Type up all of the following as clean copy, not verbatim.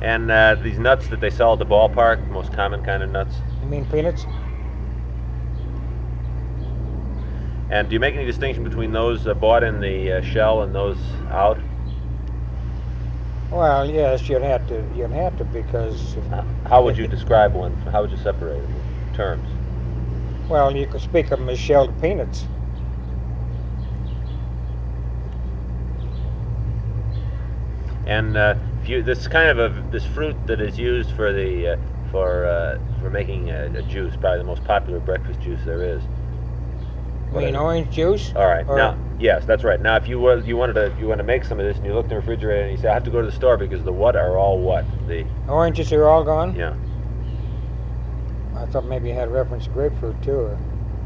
And these nuts that they sell at the ballpark, the most common kind of nuts. You mean peanuts? And do you make any distinction between those bought in the shell and those out? Well, yes, you'd have to. You'd have to because. How would you describe one? How would you separate them in terms? Well, you could speak of them as shelled peanuts. And if you, this kind of this fruit that is used for the for making a juice, probably the most popular breakfast juice there is. You mean orange juice? All right. Or- Now, yes, that's right. Now, if you wanted to make some of this, and you look in the refrigerator and you say, I have to go to the store because the what are all what? The Oranges are all gone? yeah. I thought maybe you had reference to grapefruit too. Or...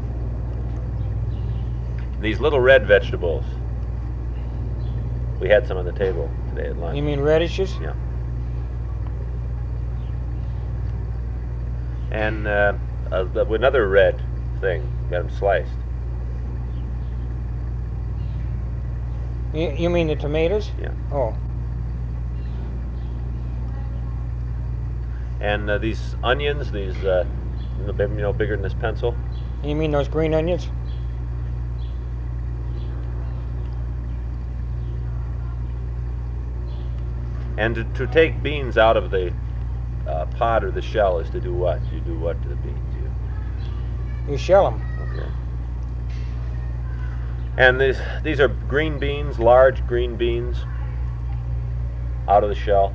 These little red vegetables. We had some on the table today at lunch. You mean radishes? Yeah. And another red thing, got them sliced. You mean the tomatoes? Yeah. Oh. And these onions, these bigger than this pencil. You mean those green onions? And to take beans out of the pod or the shell is to do what? You do what to the beans? You shell them. Okay. And these are green beans, large green beans, out of the shell.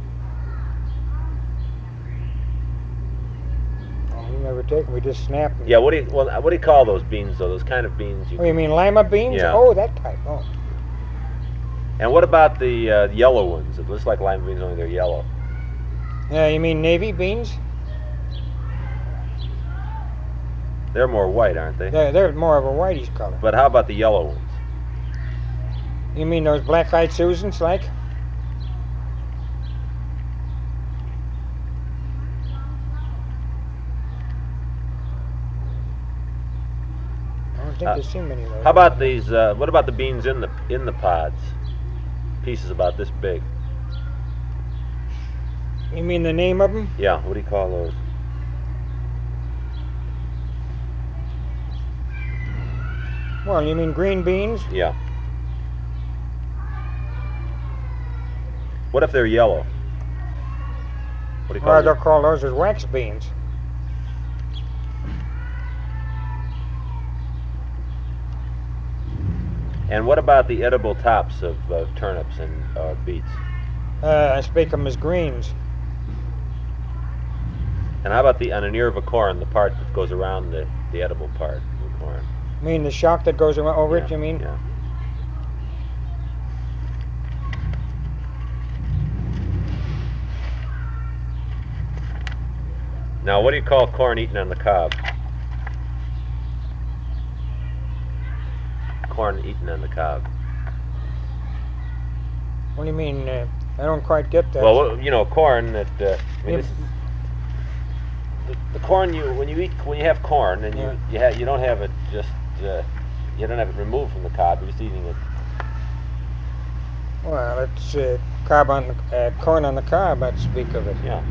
Oh, you never take them. We just snap them. Yeah. What do you call those beans though? Those kind of beans Oh, you mean lima beans? Yeah. Oh, that type. Oh. And what about the yellow ones? It looks like lima beans, only they're yellow. You mean navy beans? They're more white, aren't they? They're more of a whitish color. But how about the yellow ones? You mean those black-eyed Susans, like? I don't think there's too many of those. How about these? What about the beans in the pods? Pieces about this big. You mean the name of them? Yeah. What do you call those? Well, you mean green beans? Yeah. What if they're yellow? What do you call Well, they'll them? call those as wax beans. And what about the edible tops of turnips and beets? I speak of them as greens. And how about on an ear of a corn, the part that goes around the edible part of the corn? You mean the shock that goes around over Yeah, it, you mean? Yeah. Now, what do you call corn eaten on the cob? Corn eaten on the cob. What do you mean? I don't quite get that. Well, corn that. I mean, Yeah. this is the corn when you have corn and you don't have it just you don't have it removed from the cob. You're just eating it. Well, it's corn on the cob, I'd speak of it. Yeah.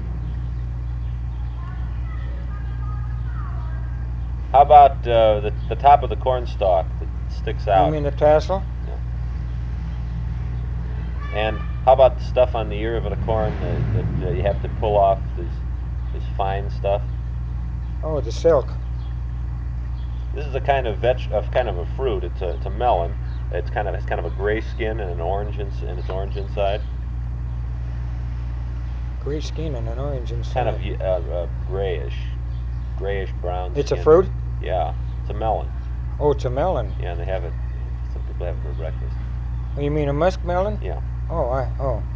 How about the top of the corn stalk that sticks out? You mean the tassel? And how about the stuff on the ear of the corn that you have to pull off, this fine stuff? Oh, the silk. This is a kind of a fruit. It's a melon. It's kind of a gray skin and an orange and it's orange inside. Gray skin and an orange inside. Kind of grayish brown. It's a skin. fruit? Yeah, it's a melon. Oh, it's a melon. Yeah, and they have it. Some people have it for breakfast. Oh, you mean a muskmelon? Yeah. Oh,